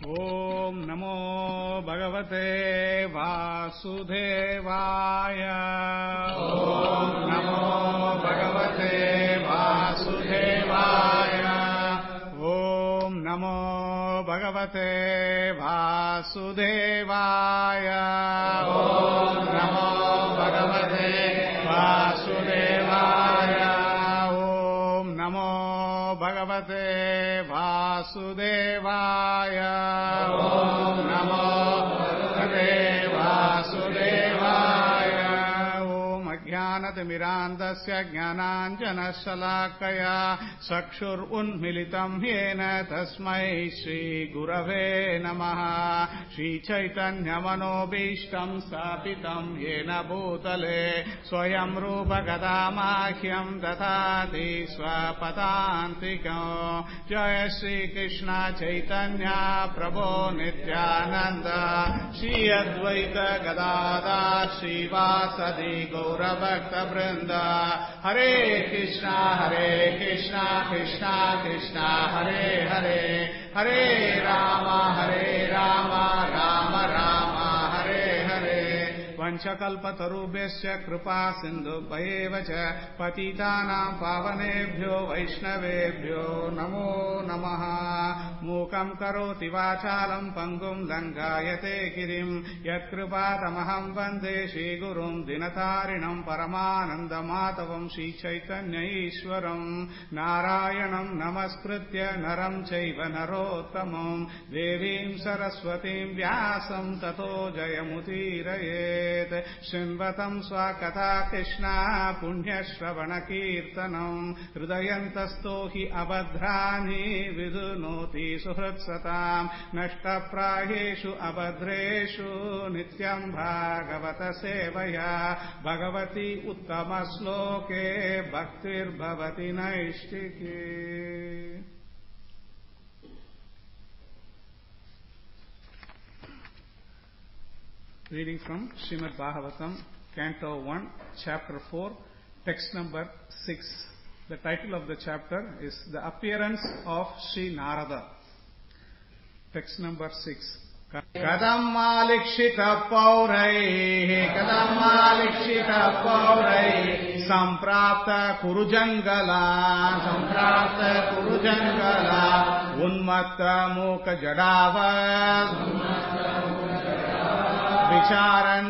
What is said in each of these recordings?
Om Namo Bhagavate Vasudevaya. Om Namo Bhagavate Vasudevaya. Om Namo Bhagavate Vasudevaya. Om Namo Bhagavate Vasudevaya. Om Namo Bhagavate Vasudevaya. Om Namo Bhagavate Vasudevaya. Om Ajnanatirmirandasya Jnananjanashalakaya Chakshur Unmilitam Yena Tasmai Shri Gurave Namaha. Shri Chaitanya Manobishtam Stapitam Yena Bhutale Swayam Rupa Gadamahyam Datati Swapatantikam. Jaya Shri Krishna Chaitanya Prabhu Nityananda Shri Advaita Gadadhar Shri Vasadi Gaura Bhakta Vrinda. Hare Krishna Krishna Krishna Hare Hare, Hare Rama Rama Rama Hare Hare. Vanchakalpatarubhyasya kripa sindhubhayeva cha patitanam pavanebhyo vaishnavebhyo namo namaha. Mukam karoti vachalam pangum langayate girim yat kripatamaham vande Shri Gurum dinatarinam paramanandamatavam Shri Chaitanya Ishwaram. Narayanam namaskritya naram chaiva narottamam devim saraswatim vyasam tato jayamutirayet. Shinvatam swakatha Krishna punyashravana kirtanam hridayantasto hi abhadrani vidunoti suhritsatam nashtaprayeshu abhadreshu nityam bhagavata sevaya bhagavati uttama sloke bhaktir bhavati naishtiki. Reading from Srimad Bhagavatam, Canto 1, Chapter 4, text number 6. The title of the chapter is The Appearance of Sri Narada. Text number 6. Kadam alikshita paurai samprapta kurujangala unmatta mukha jadava Vicharan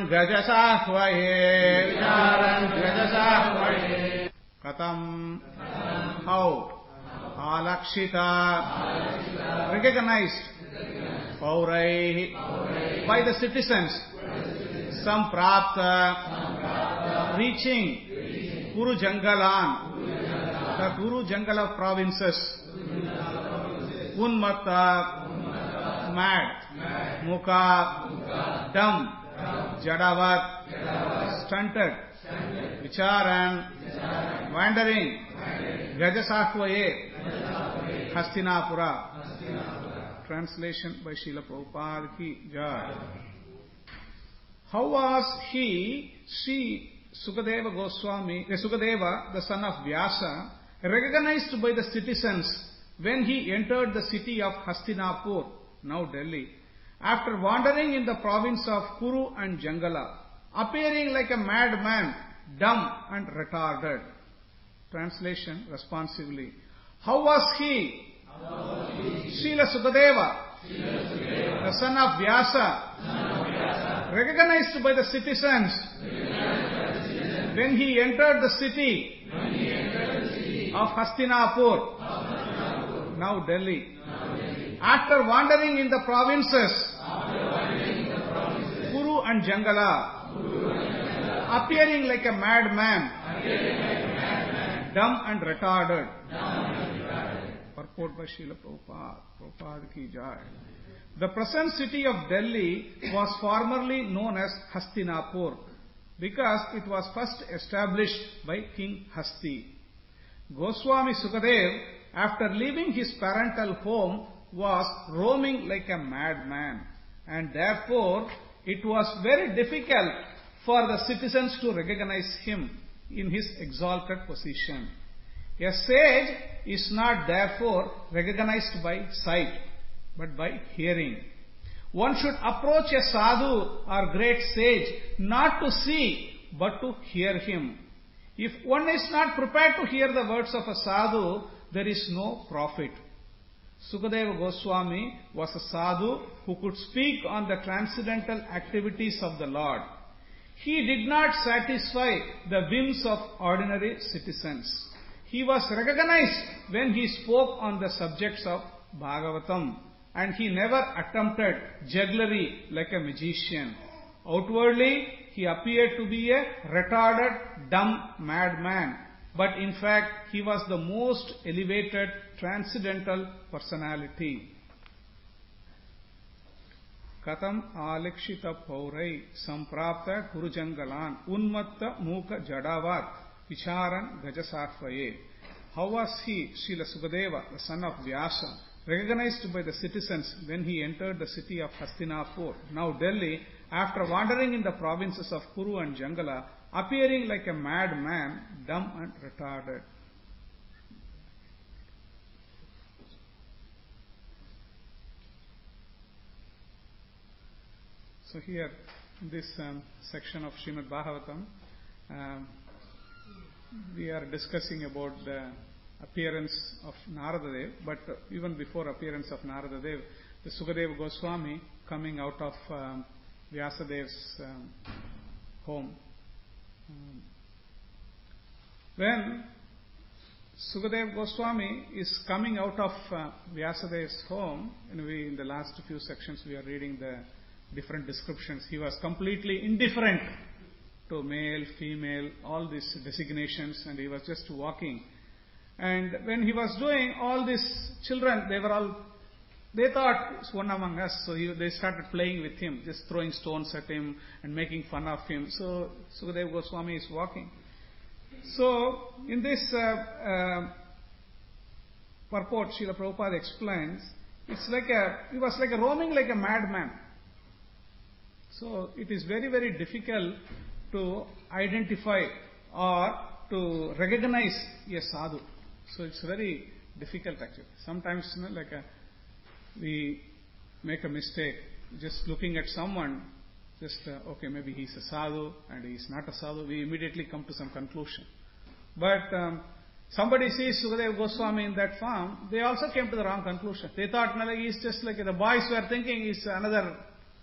Gajasahvaye Katam. How? Alakshita, recognized. Paurai, by the citizens. Samprapta, reaching. Kuru Jangalan, the Kuru Jangala provinces. Unmatta, mad. Mukha, dumb. Jadavat, stunted. Vicharan, wandering. Gajasahvaye, Hastinapura. Translation by Srila Prabhupada ki Jai. How was he, Sri Sukadeva Goswami, Sukadeva, the son of Vyasa, recognized by the citizens when he entered the city of Hastinapur, now Delhi, after wandering in the province of Kuru and Jangala, appearing like a madman, dumb and retarded. Translation responsively. How was he? Srila Sukadeva, the son of Vyasa, recognized by the citizens when he entered the city of Hastinapur, now Delhi, after wandering in the provinces Kuru and Jangala, appearing like a madman, dumb and retarded. Purport by Srila Prabhupada ki Jai. The present city of Delhi was formerly known as Hastinapur because it was first established by King Hasti. Goswami Sukadev, after leaving his parental home, was roaming like a madman, and therefore it was very difficult for the citizens to recognize him in his exalted position. A sage is not therefore recognized by sight. but by hearing. One should approach a sadhu or great sage not to see, but to hear him. If one is not prepared to hear the words of a sadhu, there is no profit. Sukadeva Goswami was a sadhu who could speak on the transcendental activities of the Lord. He did not satisfy the whims of ordinary citizens. He was recognized when he spoke on the subjects of Bhagavatam, and he never attempted jugglery like a magician. Outwardly, he appeared to be a retarded, dumb madman, but in fact, he was the most elevated, transcendental personality. Katam alekshita paurai samprapta kurujangalan unmatta muka jadavat vicharan gajasarvaye. How was he, Srila Sukadeva, the son of Vyasa, recognized by the citizens when he entered the city of Hastinapur, now Delhi, after wandering in the provinces of Kuru and Jangala, appearing like a madman, dumb and retarded. So here, in this section of Srimad Bhagavatam, we are discussing about the appearance of Naradadev, but even before appearance of Naradadev, the Sukadeva Goswami coming out of Vyasadev's home. When Sukadeva Goswami is coming out of Vyasadev's home, in the last few sections we are reading the different descriptions. He was completely indifferent to male, female, all these designations, and he was just walking. And when he was doing all these children, they thought it's one among us, so they started playing with him, just throwing stones at him and making fun of him. So Sukadeva Goswami is walking. So in this purport, Srila Prabhupada explains, he was like roaming like a madman. So it is very, very difficult to identify or to recognize a sadhu. So it's very difficult actually. Sometimes, we make a mistake just looking at someone, okay, maybe he's a sadhu and he's not a sadhu. We immediately come to some conclusion. But somebody sees Sukadeva Goswami in that form, they also came to the wrong conclusion. They thought he's just like the boys were thinking he's another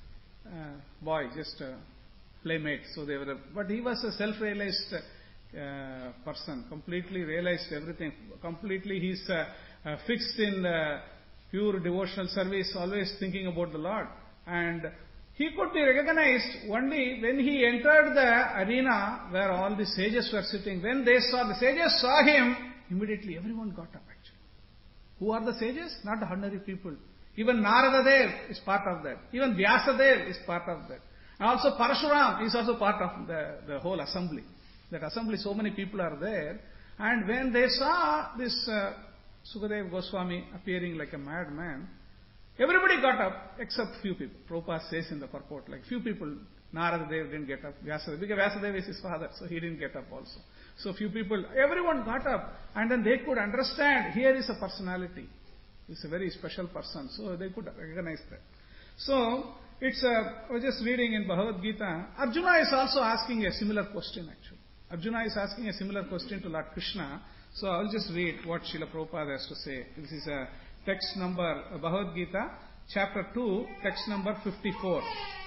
boy, just a playmate. So but he was a self-realized person, completely realized everything. Completely he's fixed in pure devotional service, always thinking about the Lord. And he could be recognized only when he entered the arena where all the sages were sitting. When the sages saw him, immediately everyone got up actually. Who are the sages? Not the ordinary people. Even Naradadev is part of that. Even Vyasadev is part of that. And also Parashuram is also part of the whole assembly. That assembly, so many people are there. And when they saw this Sukadeva Goswami appearing like a madman, everybody got up except few people. Prabhupada says in the purport, like few people, Naradadev didn't get up, Vyasadeva, because Vyasadeva is his father, so he didn't get up also. So few people, everyone got up, and then they could understand, here is a personality. He's a very special person, so they could recognize that. So, I was just reading in Bhagavad Gita, Arjuna is also asking a similar question actually. Arjuna is asking a similar question to Lord Krishna. So I will just read what Srila Prabhupada has to say. This is a text number, Bhagavad Gita, chapter 2, text number 54.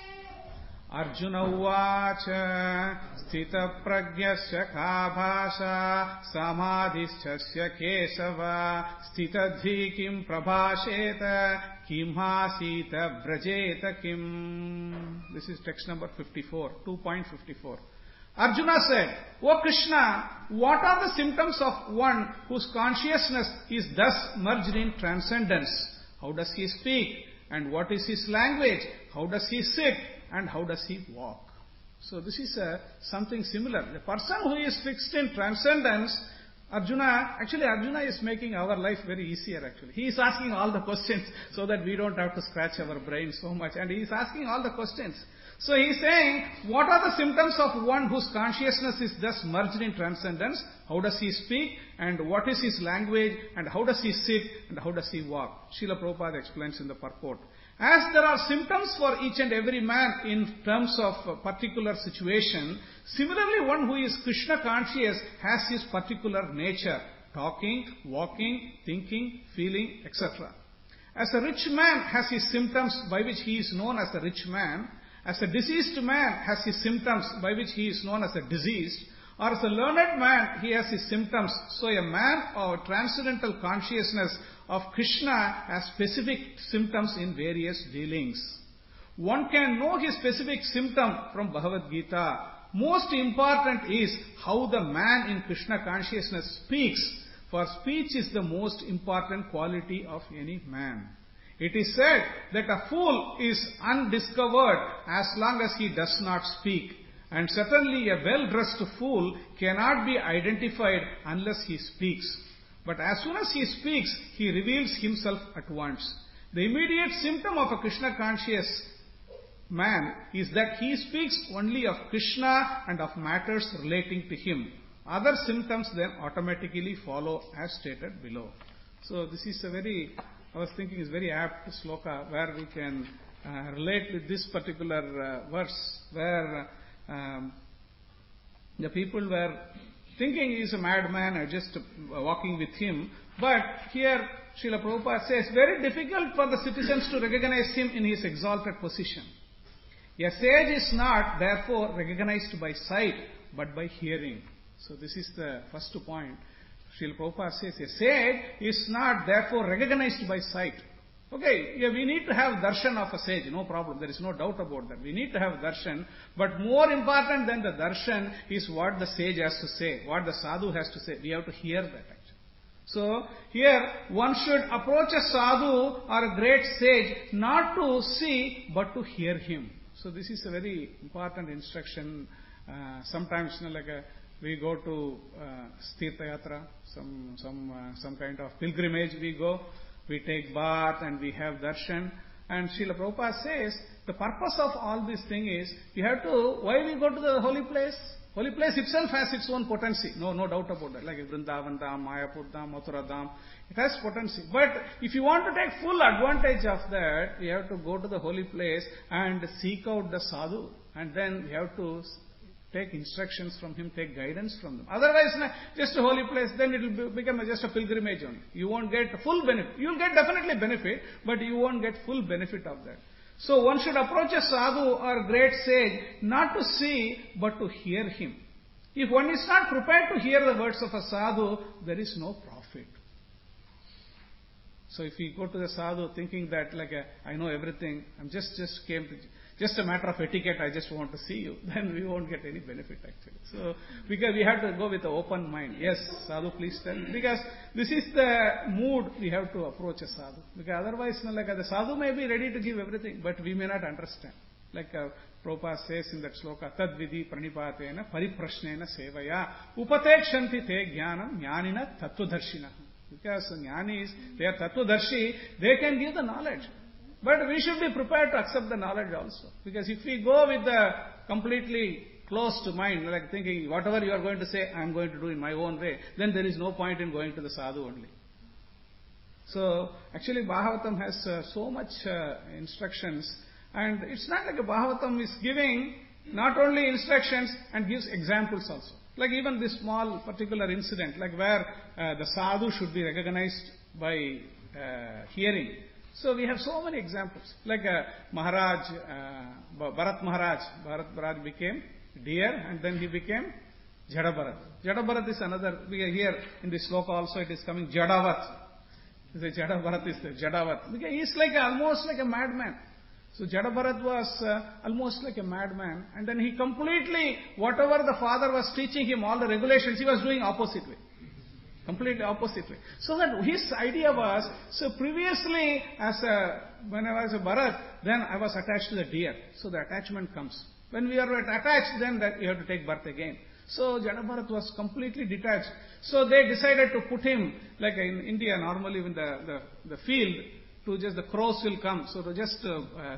Arjuna uvacha sthita pragyasya ka bhasha samadhischasya kesava sthita dvikim prabhasheta kim hasita brajeta kim. This is text number 54, 2.54. Arjuna said, O Krishna, what are the symptoms of one whose consciousness is thus merged in transcendence? How does he speak? And what is his language? How does he sit? And how does he walk? So this is something similar. The person who is fixed in transcendence, Arjuna is making our life very easier actually. He is asking all the questions so that we don't have to scratch our brain so much. And he is asking all the questions. So he is saying, what are the symptoms of one whose consciousness is thus merged in transcendence? How does he speak? And what is his language? And how does he sit? And how does he walk? Srila Prabhupada explains in the purport. As there are symptoms for each and every man in terms of a particular situation, similarly one who is Krishna conscious has his particular nature, talking, walking, thinking, feeling, etc. As a rich man has his symptoms by which he is known as a rich man, as a diseased man has his symptoms by which he is known as a diseased, or as a learned man he has his symptoms. So a man of transcendental consciousness of Krishna has specific symptoms in various dealings. One can know his specific symptom from Bhagavad Gita. Most important is how the man in Krishna consciousness speaks, for speech is the most important quality of any man. It is said that a fool is undiscovered as long as he does not speak, and certainly a well-dressed fool cannot be identified unless he speaks. But as soon as he speaks, he reveals himself at once. The immediate symptom of a Krishna conscious man is that he speaks only of Krishna and of matters relating to him. Other symptoms then automatically follow as stated below. So this is I was thinking is very apt sloka where we can relate with this particular verse where the people were thinking he is a madman or just walking with him. But here Srila Prabhupada says, very difficult for the citizens to recognize him in his exalted position. A sage is not therefore recognized by sight but by hearing. So this is the first point. Srila Prabhupada says, a sage is not therefore recognized by sight. Okay, yeah, we need to have darshan of a sage, no problem. There is no doubt about that. We need to have darshan. But more important than the darshan is what the sage has to say, what the sadhu has to say. We have to hear that actually. So, here one should approach a sadhu or a great sage not to see but to hear him. So this is a very important instruction. Sometimes, we go to Tirtha Yatra, some kind of pilgrimage we go. We take bath and we have darshan. And Srila Prabhupada says, the purpose of all this thing is, why we go to the holy place? Holy place itself has its own potency. No doubt about that. Like Vrindavan Dham, Mayapur Dham, Mathura Dham. It has potency. But if you want to take full advantage of that, you have to go to the holy place and seek out the sadhu. And then you have to take instructions from him, take guidance from them. Otherwise, just a holy place, then it will become just a pilgrimage only. You won't get full benefit. You will get definitely benefit, but you won't get full benefit of that. So one should approach a sadhu or a great sage not to see, but to hear him. If one is not prepared to hear the words of a sadhu, there is no profit. So if we go to the sadhu thinking that I know everything, I'm just a matter of etiquette, I just want to see you, then we won't get any benefit actually. So, because we have to go with an open mind. Yes, sadhu, please tell me. Because this is the mood we have to approach a sadhu. Because otherwise, the sadhu may be ready to give everything, but we may not understand. Prabhupada says in that sloka, tad vidhi pranipatena pariprashnena sevaya upatekshanti te jnanam jnanina tattvadarshina. Because jnanis, they are tattvadarshi, they can give the knowledge. But we should be prepared to accept the knowledge also. Because if we go with the completely closed mind, thinking whatever you are going to say, I am going to do in my own way, then there is no point in going to the sadhu only. So, actually Bhagavatam has so much instructions, and it's not like a Bhagavatam is giving not only instructions and gives examples also. Like even this small particular incident, where the sadhu should be recognized by hearing. So we have so many examples. Maharaj, Bharat Maharaj became deer and then he became Jada Bharat. Jada Bharat is another, here in this sloka also it is coming Jadavat. The Jada Bharat is the Jadavat. Because he is almost like a madman. So Jada Bharat was almost like a madman, and then he completely, whatever the father was teaching him, all the regulations, he was doing opposite way. Completely opposite way. So that his idea was, so previously when I was a Bharat, then I was attached to the deer. So the attachment comes. When we are attached, then that you have to take birth again. So Jada Bharat was completely detached. So they decided to put him, like in India, normally in the field, to just the crows will come. So to just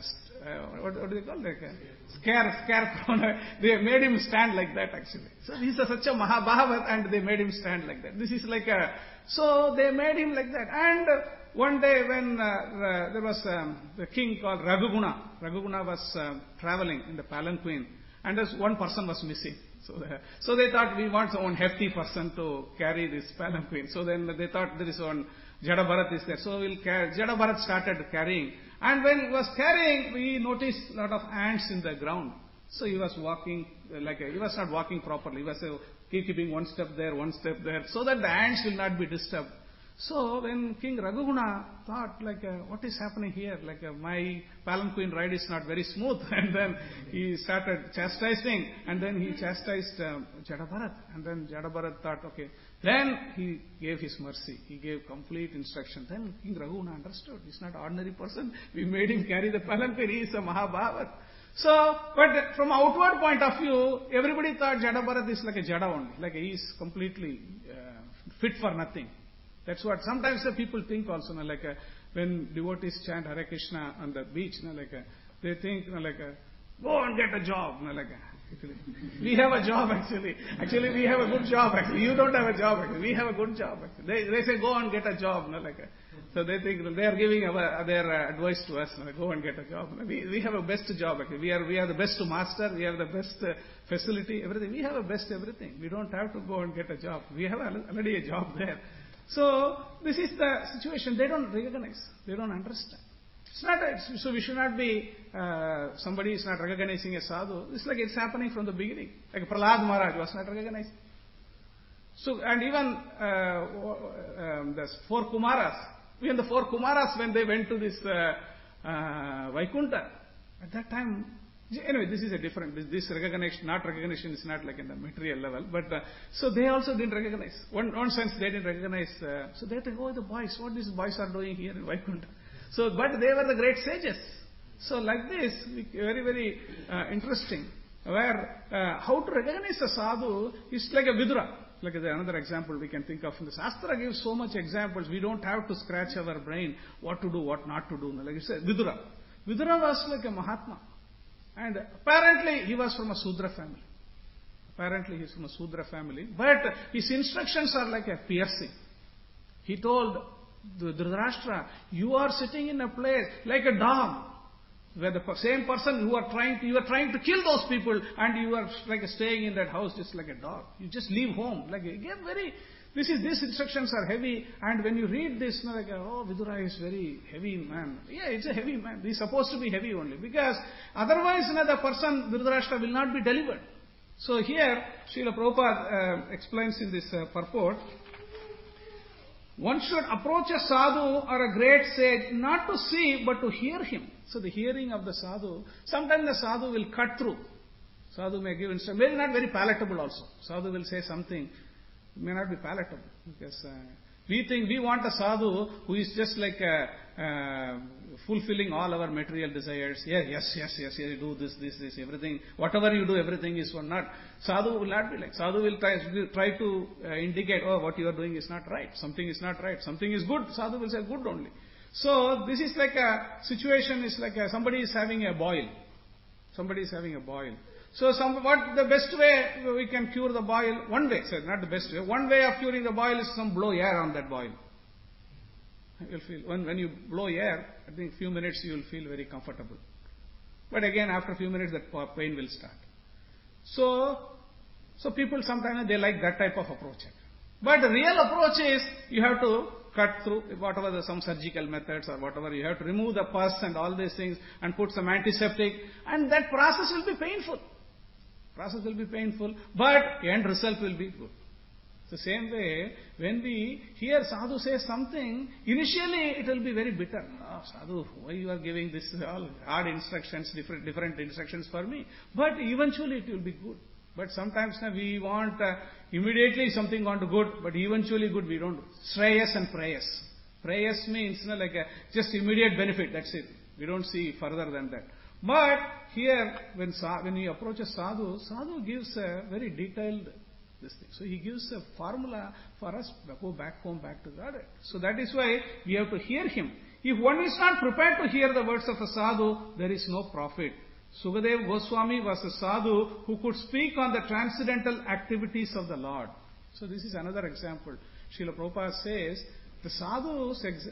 what do they call scarecrow. They made him stand like that actually. So he's such a Mahabhavat and they made him stand like that. This is so they made him like that. And one day when there was the king called Raghuguna. Raghuguna was traveling in the palanquin and one person was missing. So they thought we want one hefty person to carry this palanquin. So then they thought there is one Jada Bharat is there. So Jada Bharat started carrying. And when he was carrying, we noticed a lot of ants in the ground. So he was walking he was not walking properly. He was keeping one step there, so that the ants will not be disturbed. So when King Raghuguna thought what is happening here? My palanquin ride is not very smooth. And then he started chastising, and then he chastised Jada Bharat. And then Jada Bharat thought, okay. Then he gave his mercy. He gave complete instruction. Then King Raghugana understood. He's not an ordinary person. We made him carry the palanquin. He is a Mahabhavat. So, but from outward point of view, everybody thought Jada Bharat is like a Jada only. He is completely fit for nothing. That's what sometimes the people think also, when devotees chant Hare Krishna on the beach, they think, go and get a job. We have a job actually. Actually, we have a good job actually. You don't have a job actually. We have a good job actually. They say, go and get a job. So they think they are giving their advice to us. Go and get a job. We have a best job actually. We are the best master. We have the best facility, everything. We have a best everything. We don't have to go and get a job. We have already a job there. So this is the situation. They don't recognize. They don't understand. So we should not be, somebody is not recognizing a sadhu. It's it's happening from the beginning. Like Prahlad Maharaj was not recognized. So, and even the four Kumaras, when they went to this Vaikuntha, at that time, anyway, this is a different, this recognition, not recognition is not in the material level, but so they also didn't recognize. One sense they didn't recognize, so they think, the boys, what these boys are doing here in Vaikuntha. So, but they were the great sages. So like this, very, very interesting, where how to recognize a sadhu is like a Vidura. Another example we can think of. In the Shastra gives so much examples, we don't have to scratch our brain what to do, what not to do. Like you said, Vidura. Vidura was like a Mahatma. And apparently he was from a Sudra family. But his instructions are like a piercing. He told Dhritarashtra, you are sitting in a place like a dog, where the same person you are trying to kill those people, and you are staying in that house just like a dog. You just leave home. These instructions are heavy, and when you read this, Vidura is very heavy man. Yeah, it's a heavy man. He's supposed to be heavy only, because otherwise, the person, Dhritarashtra, will not be delivered. So here, Srila Prabhupada explains in this purport, one should approach a sadhu or a great sage not to see but to hear him. So the hearing of the sadhu, sometimes the sadhu will cut through. Sadhu may give instruction, maybe not very palatable also. Sadhu will say something, may not be palatable, because we think we want a sadhu who is just fulfilling all our material desires. Yes, do this, everything. Whatever you do, everything is one. Not sadhu will not be like. Sadhu will try to indicate, what you are doing is not right. Something is not right. Something is good. Sadhu will say good only. So this is like a situation is somebody is having a boil. So what the best way we can cure the boil? One way, not the best way. One way of curing the boil is blow air on that boil. You'll feel, when you blow air, I think few minutes you will feel very comfortable. But again, after a few minutes, that pain will start. So people sometimes they like that type of approach. But the real approach is you have to cut through whatever some surgical methods or whatever. You have to remove the pus and all these things and put some antiseptic, and that process will be painful. But the end result will be good. The same way, when we hear sadhu say something, initially it will be very bitter. Sadhu, why you are giving this all hard instructions, different instructions for me? But eventually it will be good. But sometimes we want immediately something want to good, but eventually good we don't do. Shreyas and prayas. Prayas means just immediate benefit, that's it. We don't see further than that. But here, when we approach a sadhu gives a very detailed this thing. So he gives a formula for us to go back home, back to God. So that is why we have to hear him. If one is not prepared to hear the words of a sadhu, there is no profit. Sukadeva Goswami was a sadhu who could speak on the transcendental activities of the Lord. So this is another example. Srila Prabhupada says, the sadhu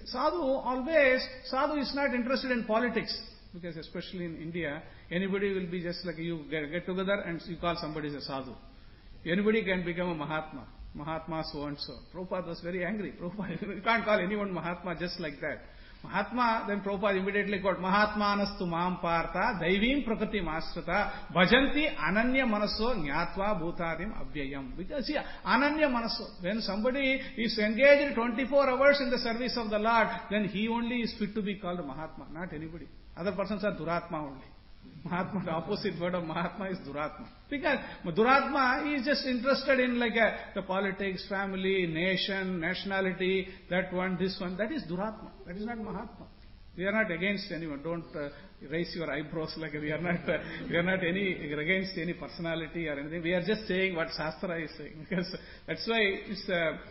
is not interested in politics. Because especially in India, anybody will be just like you get together and you call somebody as a sadhu. Anybody can become a Mahatma. Mahatma so and so. Prabhupada was very angry. Prabhupada, you can't call anyone Mahatma just like that. Mahatma, then Prabhupada immediately got Mahatmanastu Mam Partha Daivim Prakriti Masrata Bhajanti Ananya Manaso Nyatva Bhutadim Abhyayam. Because see, Ananya Manaso, when somebody is engaged 24 hours in the service of the Lord, then he only is fit to be called Mahatma, not anybody. Other persons are Duratma only. Mahatma, the opposite word of Mahatma is Duratma. Because Duratma, he is just interested in the politics, family, nation, nationality, that one, this one. That is Duratma. That is not Mahatma. We are not against anyone. Don't raise your eyebrows like we are not against any personality or anything. We are just saying what Shastra is saying. Because that's why it's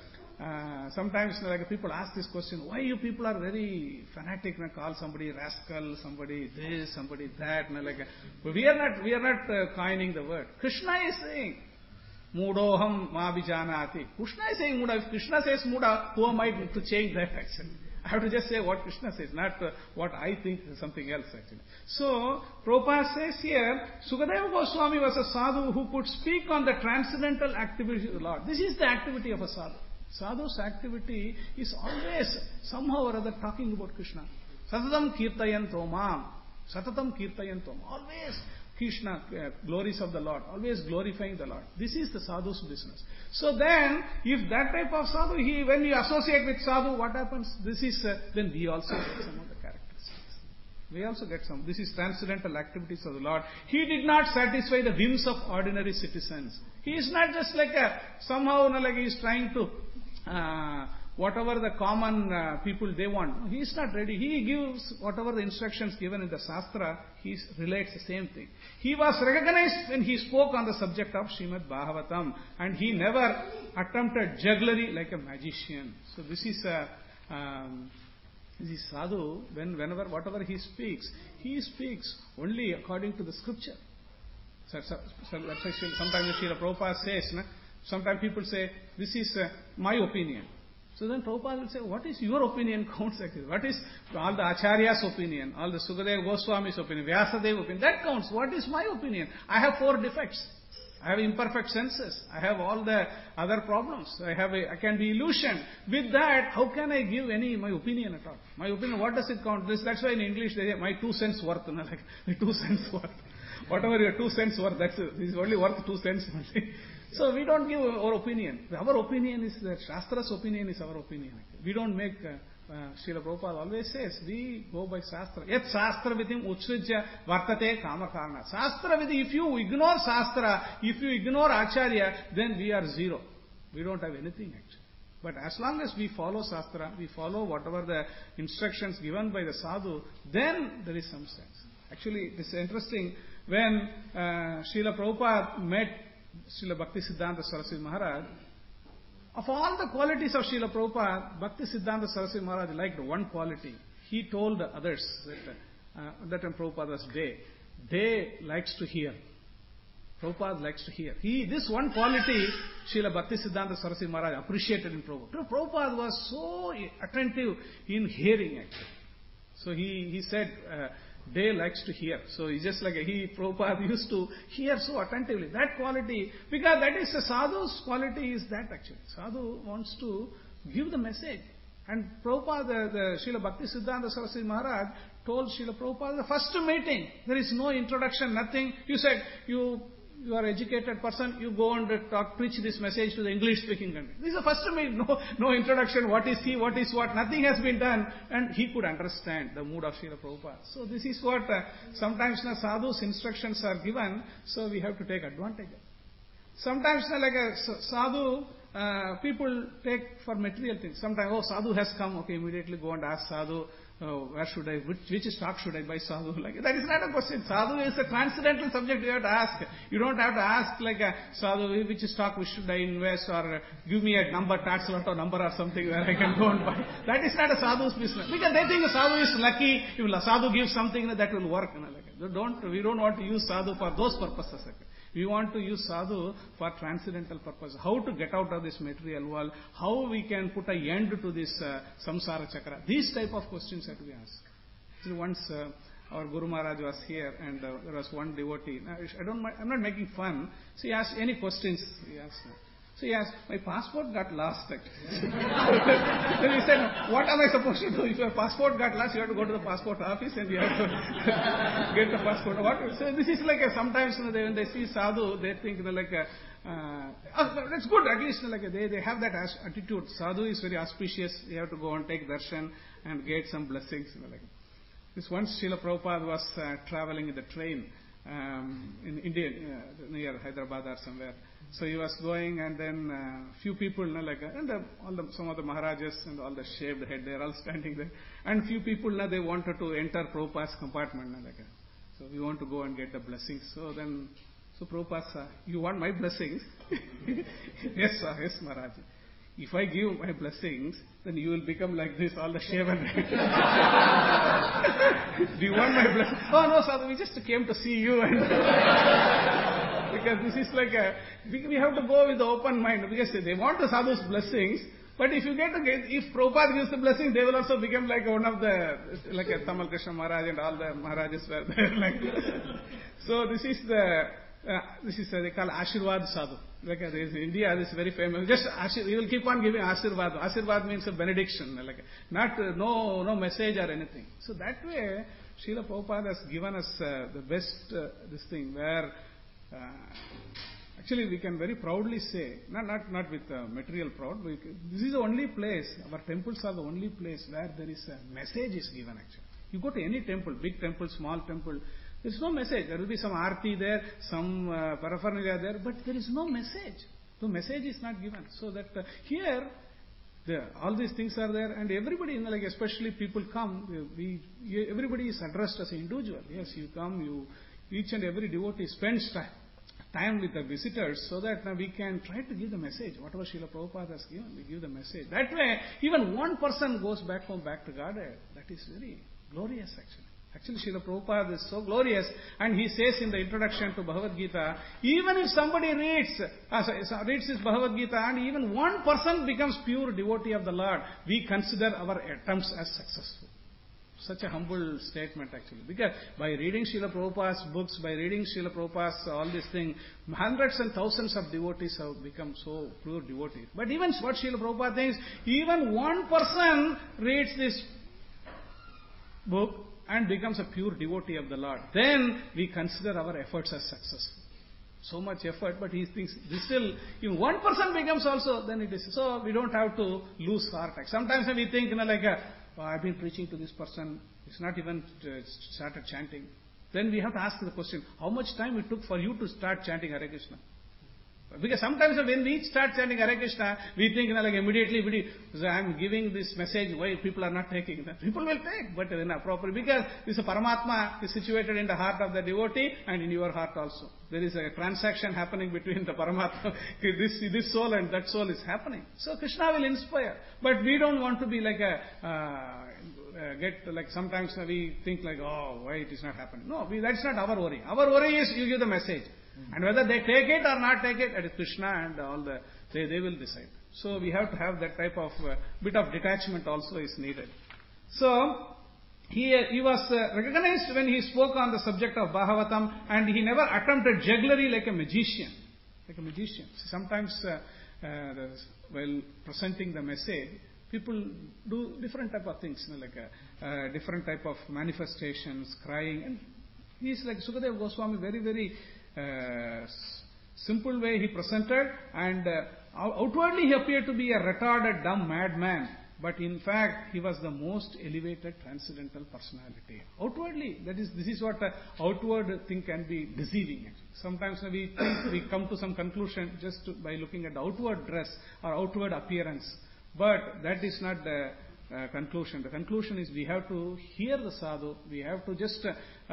sometimes people ask this question, why you people are very fanatic and call somebody rascal, somebody this, somebody that. But we are not coining the word. Krishna is saying, Moodoham ma vijanati. Krishna is saying Mooda. If Krishna says Mooda, who am I to change that actually? I have to just say what Krishna says, not what I think is something else actually. So, Prabhupada says here, Sukadeva Goswami was a sadhu who could speak on the transcendental activity of the Lord. This is the activity of a sadhu. Sadhu's activity is always somehow or other talking about Krishna. Satatam kirtayanto mam. Satatam kirtayanto. Always Krishna, glories of the Lord. Always glorifying the Lord. This is the sadhu's business. So then, if that type of sadhu, when we associate with sadhu, what happens? Then we also get some of the characteristics. We also get some. This is transcendental activities of the Lord. He did not satisfy the whims of ordinary citizens. He is not just somehow he is trying to whatever the common people they want. He is not ready. He gives whatever the instructions given in the Shastra, he relates the same thing. He was recognized when he spoke on the subject of Srimad Bhagavatam, and he never attempted jugglery like a magician. So this is sadhu, whatever he speaks only according to the scripture. Sometimes Srila Prabhupada says, sometimes people say, this is my opinion. So then Prabhupada will say, what is your opinion counts actually? What is all the Acharya's opinion, all the Sukadeva Goswami's opinion, Vyasadeva opinion, that counts. What is my opinion? I have 4 defects. I have imperfect senses. I have all the other problems. I can be illusioned. With that, how can I give my opinion at all? My opinion, what does it count? That's why in English they say, my 2 cents worth. My 2 cents worth. Whatever your 2 cents worth, this is only worth 2 cents only. So we don't give our opinion. Our opinion is that Shastra's opinion is our opinion. We don't make, Srila Prabhupada always says, we go by Shastra. Yet Shastra vidim utsrijya vartate kamakarna. Shastra vidim, if you ignore Shastra, if you ignore Acharya, then we are zero. We don't have anything actually. But as long as we follow Shastra, we follow whatever the instructions given by the sadhu, then there is some sense. Actually, this is interesting. When Srila Prabhupada met Srila Bhaktisiddhanta Saraswati Maharaj, of all the qualities of Srila Prabhupada, Bhaktisiddhanta Saraswati Maharaj liked one quality. He told the others that time Prabhupada was Day likes to hear. Prabhupada likes to hear. This one quality, Srila Bhaktisiddhanta Saraswati Maharaj appreciated in Prabhupada. Prabhupada was so attentive in hearing actually. So he said, Day likes to hear. So he's just Prabhupada used to hear so attentively. That quality, because that is the sadhu's quality is that actually. Sadhu wants to give the message. And Prabhupada, the Srila Bhaktisiddhanta Saraswati Maharaj told Srila Prabhupada, the first meeting, there is no introduction, nothing. You said, you are an educated person, you go and preach this message to the English-speaking country. This is the first meeting, no introduction, what is he, what is what, nothing has been done. And he could understand the mood of Srila Prabhupada. So this is what sometimes sadhu's instructions are given, so we have to take advantage of. Sometimes like a sadhu people take for material things. Sometimes, sadhu has come, okay, immediately go and ask sadhu, where should I, which stock should I buy, sadhu? Like, that is not a question. Sadhu is a transcendental subject you have to ask. You don't have to ask like, sadhu, which stock should I invest, or give me a number, tax lotto number or something where I can go and buy. That is not a sadhu's business. Because they think the sadhu is lucky, if sadhu gives something that will work. We don't want to use sadhu for those purposes. We want to use sadhu for transcendental purpose. How to get out of this material world, how we can put an end to this samsara chakra. These type of questions have to be asked. So once our Guru Maharaj was here, and there was one devotee. I'm not making fun. So he asked any questions. He asked. So he asked, my passport got lost. Then he said, what am I supposed to do? If your passport got lost, you have to go to the passport office and you have to get the passport. So this is like sometimes when they see sadhu, they think that's good. At least they have that attitude. Sadhu is very auspicious. You have to go and take darshan and get some blessings. This once Srila Prabhupada was traveling in the train in India, near Hyderabad or somewhere. So he was going, and then few people, some of the Maharajas and all the shaved head, they are all standing there. And few people, they wanted to enter Prabhupada's compartment. So we want to go and get the blessings. So Prabhupada, you want my blessings? Yes, sir, yes, Maharaj. If I give my blessings, then you will become like this, all the shaven head. Do you want my blessings? Oh, no, sir, we just came to see you. Because this is we have to go with the open mind, because they want the sadhu's blessings, but if Prabhupada gives the blessing, they will also become like one of the, like a Tamal Krishna Maharaj and all the Maharajas were there. So this is they call Ashirvad Sadhu. In India, this is very famous. Just we will keep on giving Ashirvad. Ashirvad means a benediction, no message or anything. So that way, Srila Prabhupada has given us the best this thing where actually we can very proudly say, not with material proud, this is the only place, our temples are the only place where there is a message is given actually. You go to any temple, big temple, small temple, there is no message. There will be some arti there, some paraphernalia there, but there is no message. The message is not given. So that here, all these things are there, and everybody, especially people come, everybody is addressed as an individual. Yes, you come, each and every devotee spends time with the visitors, so that we can try to give the message. Whatever Srila Prabhupada has given, we give the message. That way, even one person goes back home, back to Godhead. That is very glorious actually. Actually, Srila Prabhupada is so glorious, and he says in the introduction to Bhagavad Gita, even if somebody reads this Bhagavad Gita, and even one person becomes pure devotee of the Lord, we consider our attempts as successful. Such a humble statement actually. Because by reading Srila Prabhupada's books, by reading Srila Prabhupada's all these things, hundreds and thousands of devotees have become so pure devotees. But even what Srila Prabhupada thinks, even one person reads this book and becomes a pure devotee of the Lord, then we consider our efforts as successful. So much effort, but he thinks this still, if one person becomes also, then it is. So we don't have to lose heart. Sometimes we think, I've been preaching to this person, it's not even started chanting. Then we have to ask the question, how much time it took for you to start chanting Hare Krishna? Because sometimes when we start chanting Hare Krishna, we think immediately, I'm giving this message, why people are not taking that? People will take, but not properly. Because this Paramatma is situated in the heart of the devotee and in your heart also. There is a transaction happening between the Paramatma, this soul and that soul is happening. So Krishna will inspire. But we don't want to be sometimes we think why it is not happening. No, that's not our worry. Our worry is you give the message. And whether they take it or not take it, that is Krishna and all they will decide. So we have to have that type of bit of detachment also is needed. So he was recognized when he spoke on the subject of Bhagavatam, and he never attempted jugglery like a magician. Sometimes while presenting the message, people do different type of things, different type of manifestations, crying, and he is like Sukadeva Goswami, very, very simple way he presented, and outwardly he appeared to be a retarded, dumb madman. But in fact, he was the most elevated transcendental personality. Outwardly, this is what outward thing can be deceiving. Actually. Sometimes we think we come to some conclusion just by looking at the outward dress or outward appearance. But that is not the conclusion. The conclusion is we have to hear the sadhu. We have to just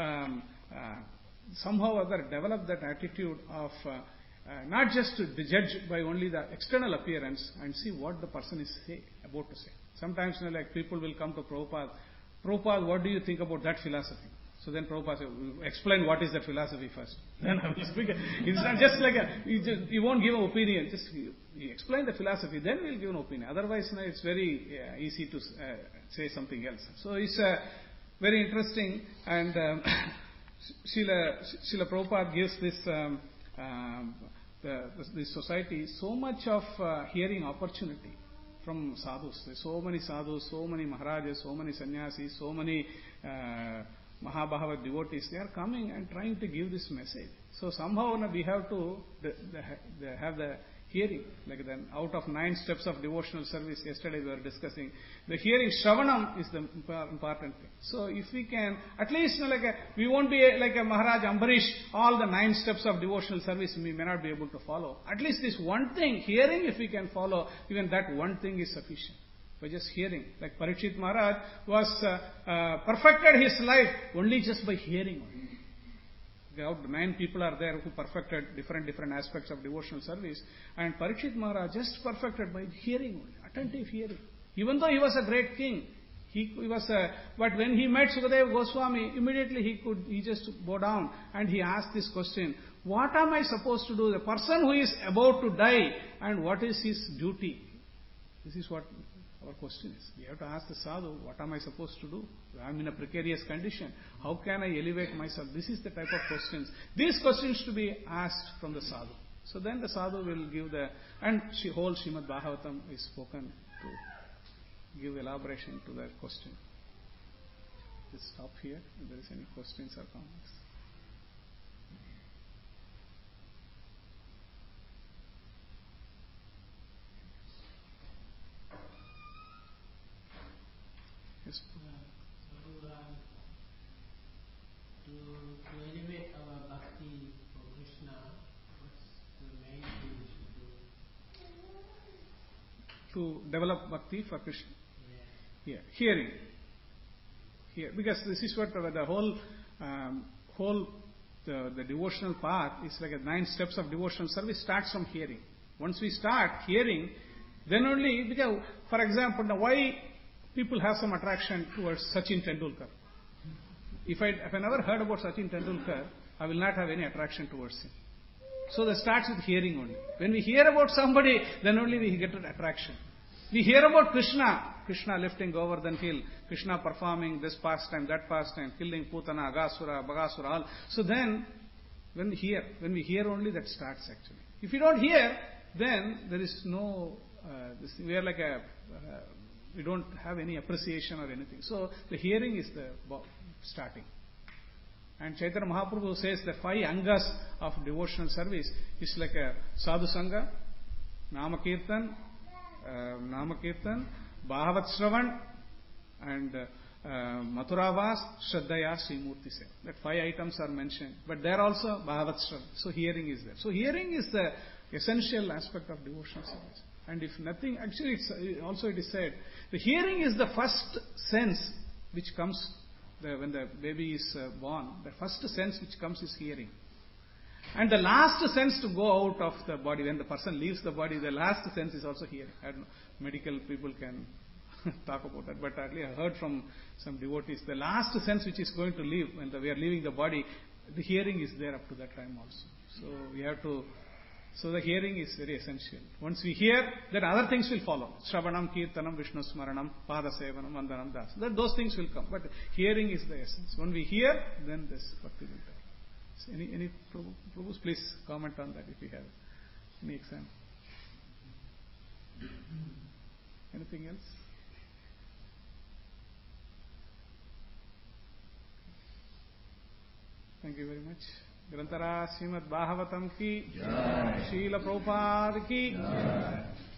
somehow or other develop that attitude of not just to judge by only the external appearance and see what the person is about to say. Sometimes like people will come to Prabhupada, Prabhupada, what do you think about that philosophy? So then Prabhupada says, explain what is that philosophy first. Then I will speak. It's not just like you won't give an opinion. Just you explain the philosophy, then we'll give an opinion. Otherwise, it's very easy to say something else. So it's very interesting. And Srila Prabhupada gives this society so much of hearing opportunity from sadhus. There's so many sadhus, so many maharajas, so many sannyasis, so many Mahabhagavad devotees. They are coming and trying to give this message. So somehow we have to have the hearing. Like then out of 9 steps of devotional service, yesterday we were discussing, the hearing, Shravanam is the important thing. So if we can, at least we won't be like a Maharaj Ambarish, all the 9 steps of devotional service we may not be able to follow. At least this one thing, hearing, if we can follow, even that one thing is sufficient. By just hearing. Like Parikshit Maharaj was perfected his life only just by hearing. Out 9 people are there who perfected different aspects of devotional service, and Parikshit Maharaj just perfected by hearing only, attentive hearing. Even though he was a great king, but when he met Sukadeva Goswami, immediately he just bowed down and he asked this question: what am I supposed to do? The person who is about to die, and what is his duty? This is what our question is. We have to ask the sadhu, what am I supposed to do? I am in a precarious condition. How can I elevate myself? This is the type of questions. These questions to be asked from the sadhu. So then the sadhu will give and whole Srimad Bhagavatam is spoken to give elaboration to that question. Let's stop here if there is any questions or comments. Yes. To elevate our bhakti for Krishna, what's the main thing we should do? To develop bhakti for Krishna. Yeah. Hearing. Because this is what the whole the devotional path is like 9 steps of devotional service starts from hearing. Once we start hearing, then only, because, for example, now why people have some attraction towards Sachin Tendulkar. If I never heard about Sachin Tendulkar, I will not have any attraction towards him. So that starts with hearing only. When we hear about somebody, then only we get an attraction. We hear about Krishna lifting Govardhan hill, Krishna performing this pastime, that pastime, killing Putana, Agasura, Bagasura, all. So then, when we hear only, that starts actually. If you don't hear, then there is no, we are like we don't have any appreciation or anything. So the hearing is the starting. And Chaitanya Mahaprabhu says the 5 angas of devotional service is like a sadhu sangha, Namakirtan, Bhagavat Shravan, and Mathuravas, Shraddhaya, Srimurti Seva. That 5 items are mentioned. But there also Bhagavat Shravan. So hearing is there. So hearing is the essential aspect of devotional service. And if nothing, actually it is said, the hearing is the first sense which comes when the baby is born. The first sense which comes is hearing. And the last sense to go out of the body, when the person leaves the body, the last sense is also hearing. I don't know, medical people can talk about that, but at least I heard from some devotees, the last sense which is going to leave, when we are leaving the body, the hearing is there up to that time also. So we have to, so the hearing is very essential. Once we hear, then other things will follow. Shravanam, Kirtanam, Vishnu Smaranam, Pada Sevanam, Vandanam, Das. Those things will come. But hearing is the essence. When we hear, then this bhakti will come. So any Prabhus, please comment on that if you have any example. Anything else? Thank you very much. Grantara Srimad Bhagavatam ki Jai. Srila Prabhupada ki Jai.